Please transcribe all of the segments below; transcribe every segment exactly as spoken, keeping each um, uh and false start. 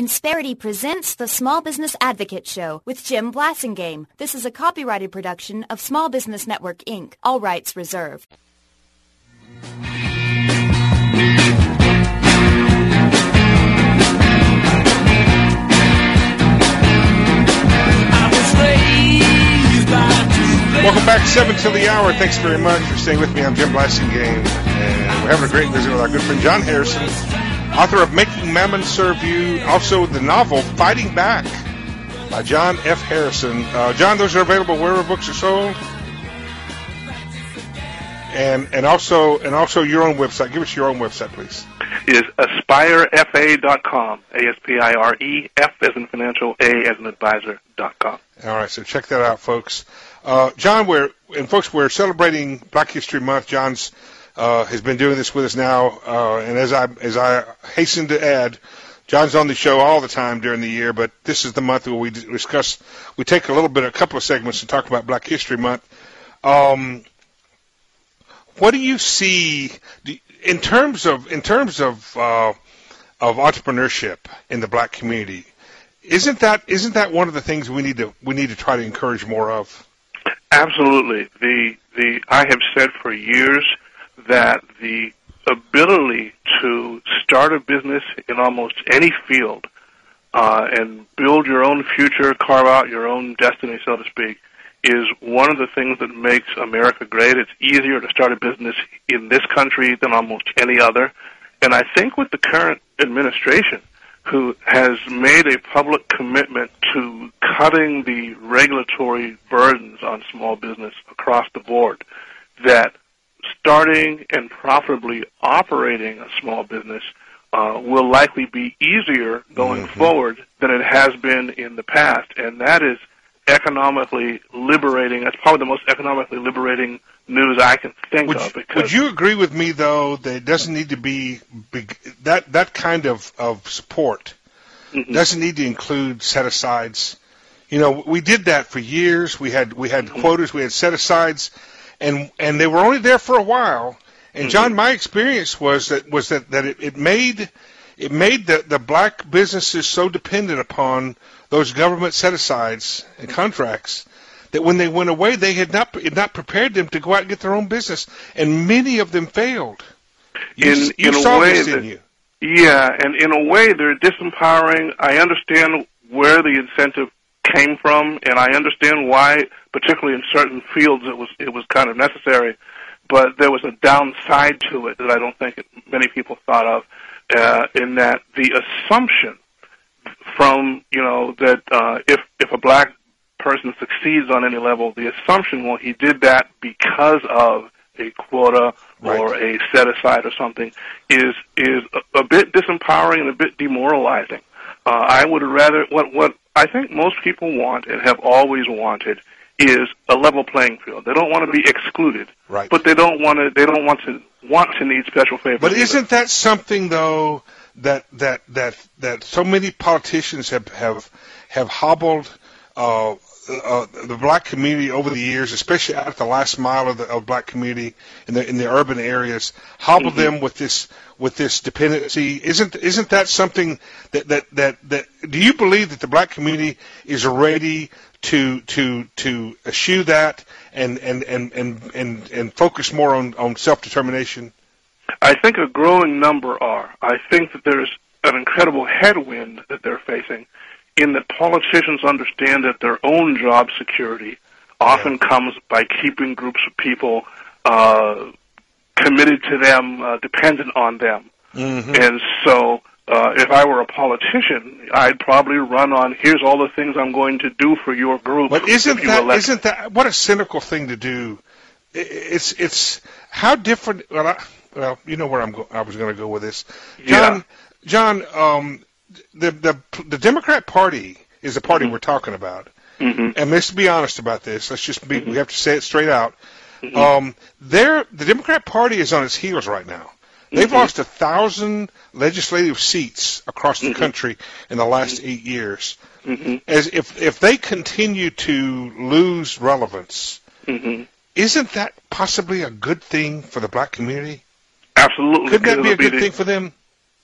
Insperity presents the Small Business Advocate Show with Jim Blasingame. This is a copyrighted production of Small Business Network, Incorporated. All rights reserved. Welcome back, seven till the hour. Thanks very much for staying with me. I'm Jim Blasingame, and we're having a great visit with our good friend John Harrison, author of Making Mammon Serve You, also the novel Fighting Back by John F. Harrison. Uh, John, those are available wherever books are sold, and and also and also your own website. Give us your own website, please. It is aspire f a dot com, A S P I R E, F as in financial, A as in advisor dot com. All right, so check that out, folks. Uh, John, we're and folks, we're celebrating Black History Month. John's Uh, has been doing this with us now, uh, and as I as I hasten to add, John's on the show all the time during the year, but this is the month where we discuss, we take a little bit, a couple of segments to talk about Black History Month. Um, what do you see do, in terms of in terms of uh, of entrepreneurship in the Black community? Isn't that isn't that one of the things we need to we need to try to encourage more of? Absolutely. The the I have said for years that the ability to start a business in almost any field uh, and build your own future, carve out your own destiny, so to speak, is one of the things that makes America great. It's easier to start a business in this country than almost any other. And I think with the current administration, who has made a public commitment to cutting the regulatory burdens on small business across the board, that starting and profitably operating a small business uh, will likely be easier going mm-hmm. forward than it has been in the past, and that is economically liberating. That's probably the most economically liberating news I can think would of. You, because would you agree with me, though, that it doesn't need to be big, that that kind of, of support mm-hmm. doesn't need to include set-asides? You know, we did that for years. We had we had mm-hmm. quotas, we had set-asides. And and they were only there for a while. And John, mm-hmm. my experience was that was that, that it, it made it made the, the black businesses so dependent upon those government set-asides and contracts that when they went away, they had not it not prepared them to go out and get their own business, and many of them failed. You, in you in saw a way this, that, didn't you? Yeah, and in a way they're disempowering. I understand where the incentive came from, and I understand why, particularly in certain fields, it was it was kind of necessary. But there was a downside to it that I don't think many people thought of, uh, in that the assumption from you know that uh, if if a black person succeeds on any level, the assumption, well, he did that because of a quota right. or a set aside or something, is is a, a bit disempowering and a bit demoralizing. Uh, I would rather what what. I think most people want and have always wanted is a level playing field. They don't want to be excluded, right. but they don't want to. They don't want to want to need special favors. But isn't that something though that that that that so many politicians have have have hobbled uh, uh, the black community over the years, especially at the last mile of the of black community in the in the urban areas, hobbled mm-hmm. them with this. with this dependency? Isn't isn't that something that, that, that, that do you believe that the black community is ready to to to eschew that and and, and, and, and, and focus more on, on self-determination? I think a growing number are. I think that there's an incredible headwind that they're facing in that politicians understand that their own job security often yeah. comes by keeping groups of people uh committed to them, uh, dependent on them. Mm-hmm. And so uh, if I were a politician, I'd probably run on, here's all the things I'm going to do for your group. But isn't that, isn't that, what a cynical thing to do. It's, it's, how different, well, I, well you know where I'm go, I was going to go with this. John, yeah. John, um, the, the, the Democrat Party is the party mm-hmm. we're talking about. Mm-hmm. And let's be honest about this. Let's just be, mm-hmm. we have to say it straight out. Mm-hmm. Um, they're, the Democrat Party is on its heels right now. They've mm-hmm. lost a thousand legislative seats across the mm-hmm. country in the last mm-hmm. eight years. Mm-hmm. As if if they continue to lose relevance, mm-hmm. isn't that possibly a good thing for the black community? Absolutely. Couldn't that be a good thing for them?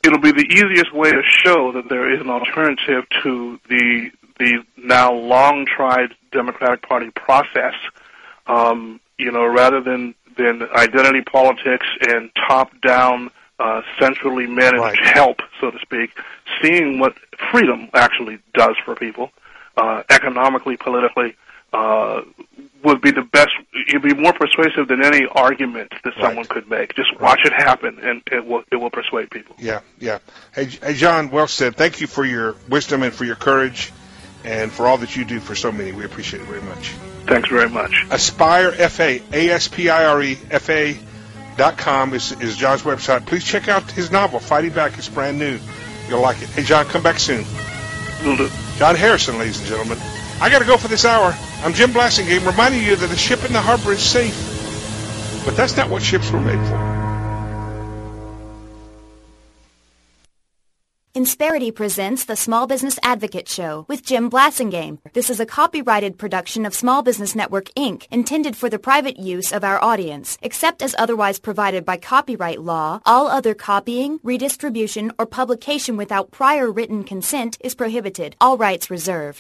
it'll be the easiest way to show that there is an alternative to the the now long-tried Democratic Party process. Um, you know, rather than than identity politics and top-down, uh, centrally managed right. help, so to speak, seeing what freedom actually does for people, uh, economically, politically. Uh, would be the best. It'd be more persuasive than any argument that someone right. could make. Just watch right. it happen, and it will it will persuade people. Yeah, yeah. Hey, hey, John, well said. Thank you for your wisdom and for your courage, and for all that you do for so many. We appreciate it very much. Thanks very much. Aspire F A, A S P I R E F A dot com is is John's website. Please check out his novel, Fighting Back. It's brand new. You'll like it. Hey, John, come back soon. Will do. John Harrison, ladies and gentlemen. I got to go for this hour. I'm Jim Blasingame, reminding you that the ship in the harbor is safe. But that's not what ships were made for. Insperity presents the Small Business Advocate Show with Jim Blasingame. This is a copyrighted production of Small Business Network, Incorporated, intended for the private use of our audience. Except as otherwise provided by copyright law, all other copying, redistribution, or publication without prior written consent is prohibited. All rights reserved.